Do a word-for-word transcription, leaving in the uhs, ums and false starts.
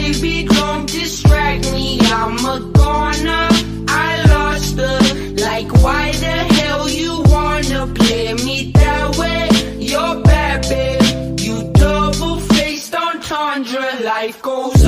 baby, don't distract me, I'm a goner. I lost her, like why the hell you wanna play me that way? You're bad, babe, you double-faced entendre. Life goes